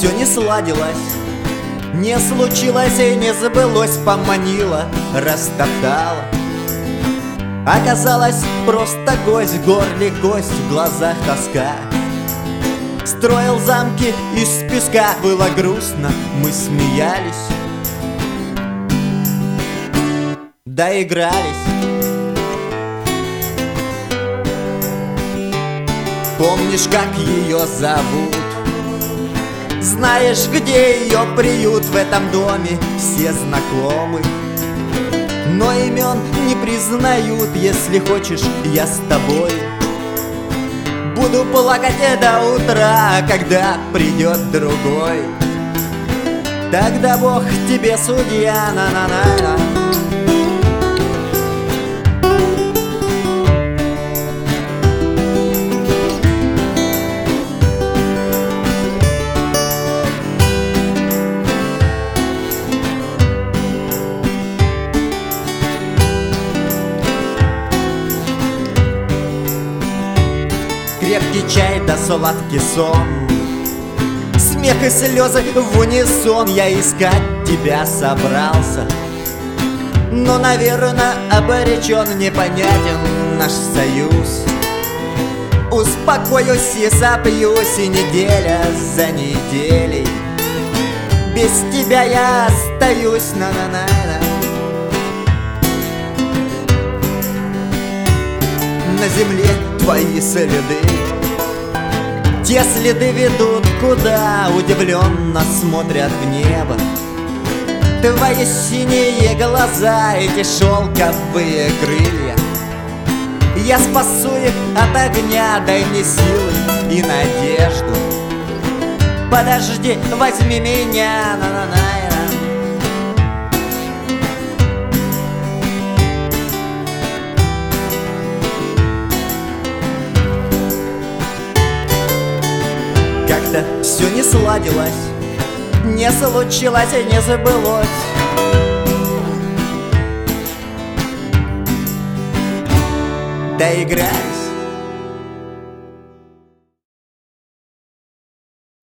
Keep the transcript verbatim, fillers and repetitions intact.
все не сладилось, не случилось и не забылось, поманила, растоптала. Оказалось, просто гость в горле, гость в глазах тоска. Строил замки из песка, было грустно, мы смеялись, доигрались. Помнишь, как ее зовут? Знаешь, где ее приют? В этом доме все знакомы, но имен не признают. Если хочешь, я с тобой буду плакать до утра, когда придет другой. Тогда Бог тебе судья, на-на-на-на. Крепкий чай да сладкий сон, смех и слезы в унисон. Я искать тебя собрался, но, наверное, обречен, непонятен наш союз. Успокоюсь и сопьюсь, и неделя за неделей без тебя я остаюсь, на-на-на-на. На земле твои следы, те следы ведут куда? Удивленно смотрят в небо твои синие глаза, эти шелковые крылья. Я спасу их от огня, дай мне силы и надежду. Подожди, возьми меня, на-на-на. Как-то все не сладилось, не случилось и не забылось. Доигрались.